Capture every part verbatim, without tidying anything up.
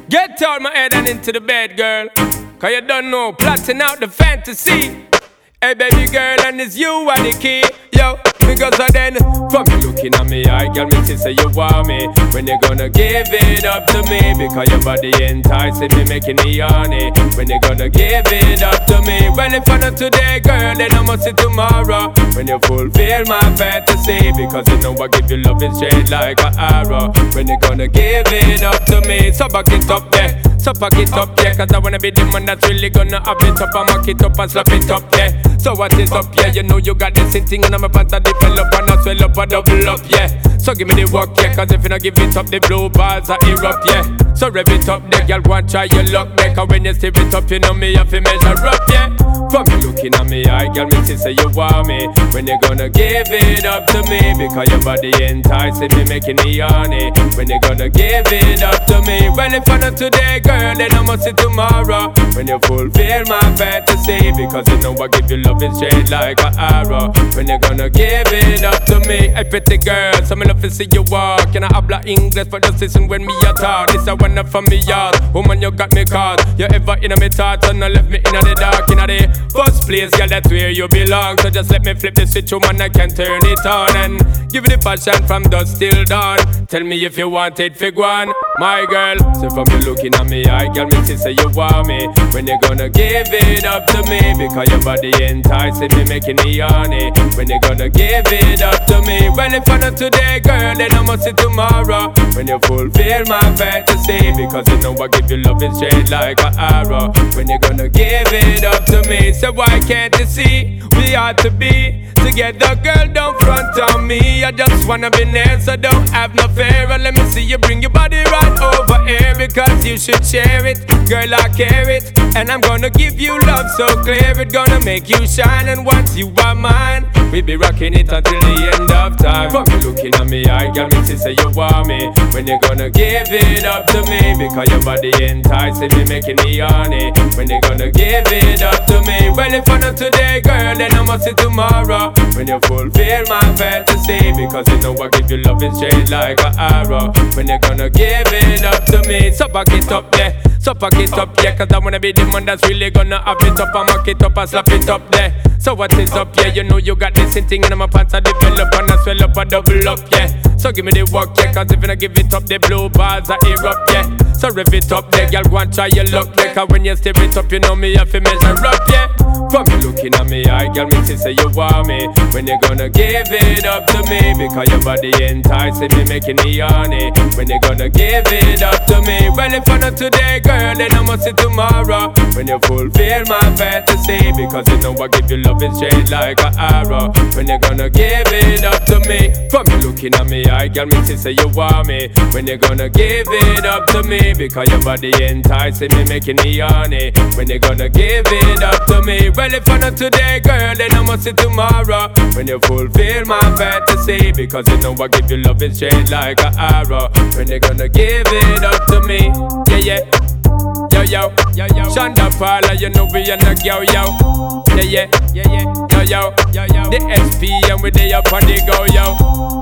Get out my head and into the bed, girl. Cause you don't know, plotting out the fantasy. Hey baby girl, and it's you are the key. Yo, because of then, from you looking at me, I girl, me say you want me. When you gonna give it up to me? Because your body enticing me, making me horny. When you gonna give it up to me? Well, if I not today, girl, then I must see tomorrow. When you fulfill my fantasy, because you know I give you love is straight like an arrow. When you gonna give it up to me? So back it up there, so pack it up, yeah. Cause I wanna be the man that's really gonna have it up and mock it up and slap it up, yeah. So what is up, yeah? You know you got this thing on my pants and develop and I swell up and double up, yeah. So give me the work, yeah. Cause if you not give it up, the blue bars are erupt, yeah. So rev it up, there, girl, go and try your luck, there. Cause when you stir it up, you know me have to measure up, yeah. From you looking at me, I girl, me say you want me. When you gonna give it up to me? Because your body enticing me, making me horny. When you gonna give it up to me? Well, if I not today, girl, then I must see tomorrow. When you fulfill my fantasy, because you know I give you love is straight like an arrow. When you gonna give it up to me? Hey pretty girl, so me love to see you walk. And I habla English, but just listen when me a talk. This a one up from me yard. Woman, you got me caught. You ever in a me thoughts and I left me in the dark, in the first place, girl, that's where you belong. So just let me flip the switch, woman, I can turn it on. And give you the passion from dusk till dawn. Tell me if you want it, fig one, my girl. So from you looking at me, I girl, me say you want me. When you gonna give it up to me? Because your body enticing me, making me horny. When you gonna give it up to me? Well, if I not today, girl, then I must see tomorrow. When you fulfill my fantasy, because you know I give you love is straight like an arrow. When you gonna give it up to me? So why can't you see we ought to be together, girl? Don't front on me. I just wanna be near, so don't have no fear. And let me see you bring your body right over here, because you should share it, girl. I care it, and I'm gonna give you love so clear. It gonna make you shine, and once you are mine, we be rocking it until the end of time. From you looking at me, I got me to say you want me. When you gonna give it up to me? Because your body enticing me, making me horny. When you gonna give it up to me? Well, if I not today, girl, then I must see tomorrow. When you fulfill my fantasy, because you know I give you love is straight like an arrow. When you gonna give it up to me? So back it up there, so pack it up, yeah. Cause I wanna be the man that's really gonna have it up and mock it up and slap it up there. So what is up, yeah? You know you got this thing in my pants, I develop and I swell up and double up, yeah. So give me the work, yeah. Cause if you not give it up, the blue bars are erupt, yeah. So rev it up there, girl, go and try your luck, yeah. Cause when you stir it up, you know me have to measure up, yeah. From you looking at me, I girl, me say you want me. When you gonna give it up to me? Because your body enticing me, making me horny. When you gonna give it up to me? Well, if I not today, girl, then I must see tomorrow. When you fulfill my fantasy, because you know I give you love is straight like an arrow. When you gonna give it up to me? From you looking at me, I girl, me say you want me. When you gonna give it up to me? Because your body enticing me, making me horny. When you gonna give it up to me? Well, if I not today, girl, then I must see tomorrow. When you fulfill my fantasy, because you know I give you love is straight like an arrow. When you gonna give it up to me? Yeah, yeah. Yo, yo, yo, yo. Shonda Paula, you know we are not yo, yo. Yeah, yeah, yeah, yeah. Yo, yo, yo, yo. The S P and we they up on the go, yo.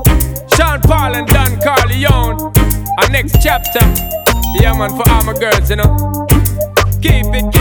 Sean Paul and Don Carleone. Our next chapter. Yeah, man, for all my girls, you know. Keep it.